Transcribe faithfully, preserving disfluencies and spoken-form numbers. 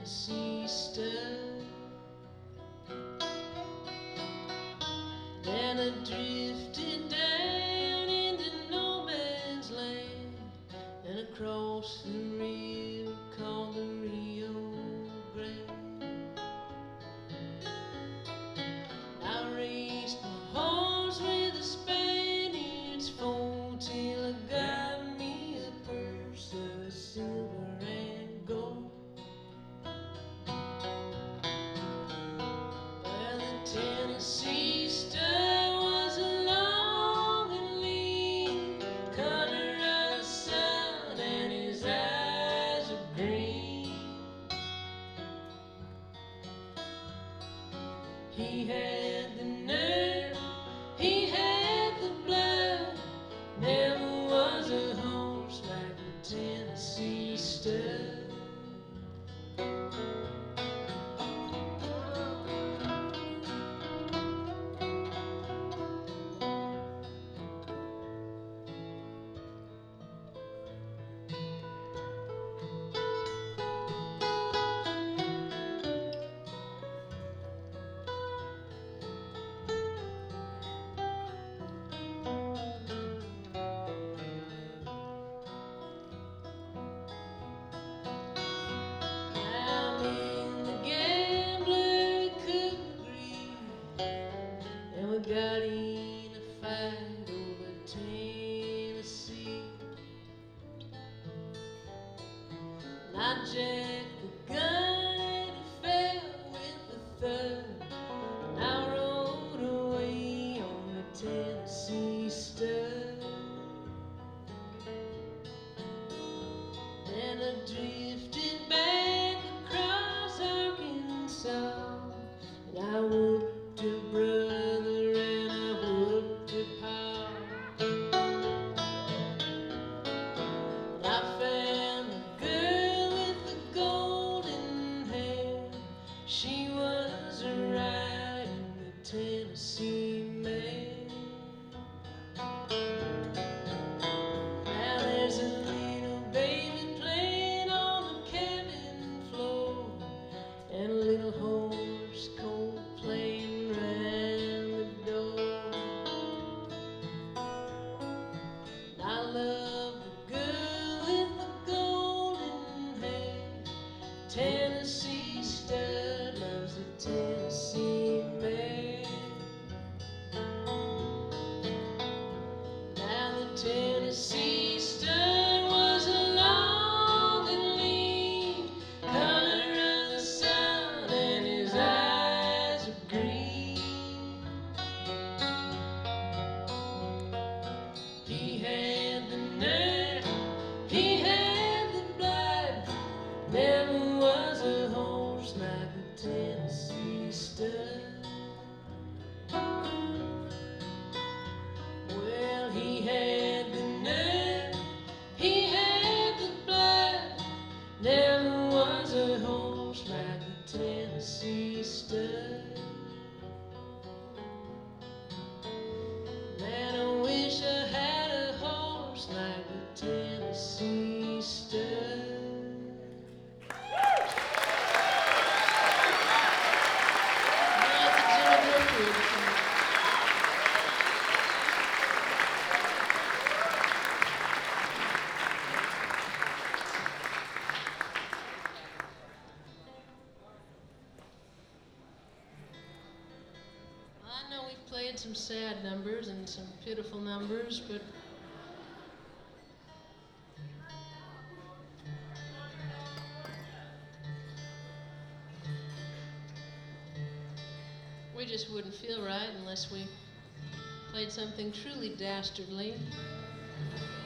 Tennessee stud. Then I drifted down into no man's land and across the river called the Rio Grande. I raced my horse with the Spaniards foal till I got me a purse of silver and gold. Well, the Tennessee stud was a long and lean, color of the sun, and his eyes are green. He had the nerve, he had the blood. Never was a horse like the Tennessee stud. I'm in the gambler couldn't agree, and we got in a fight over Tennessee. And I jacked the gun and it fell with a thud, and I rode away on the Tennessee stud. Then I drifted back across Arkansas, and I whooped her brother and I whooped her pa. And I found the girl with the golden hair. She was riding the Tennessee mare. Now there's a little baby playing on the cabin floor, and a little horse colt playing round the door. And I love the girl with the golden hair. Tennessee stud loves the Tennessee mare. Now the Tennessee stud was a long and lean, color of the sun, and his eyes are green. He had the nerve, he had the blood. Never was a horse like the Tennessee stud. Well, he had the nerve, he had the blood. Never was a horse like the Tennessee stud. Man, I wish I had a horse like the Tennessee stud. I know we've played some sad numbers and some pitiful numbers, but we just wouldn't feel right unless we played something truly dastardly.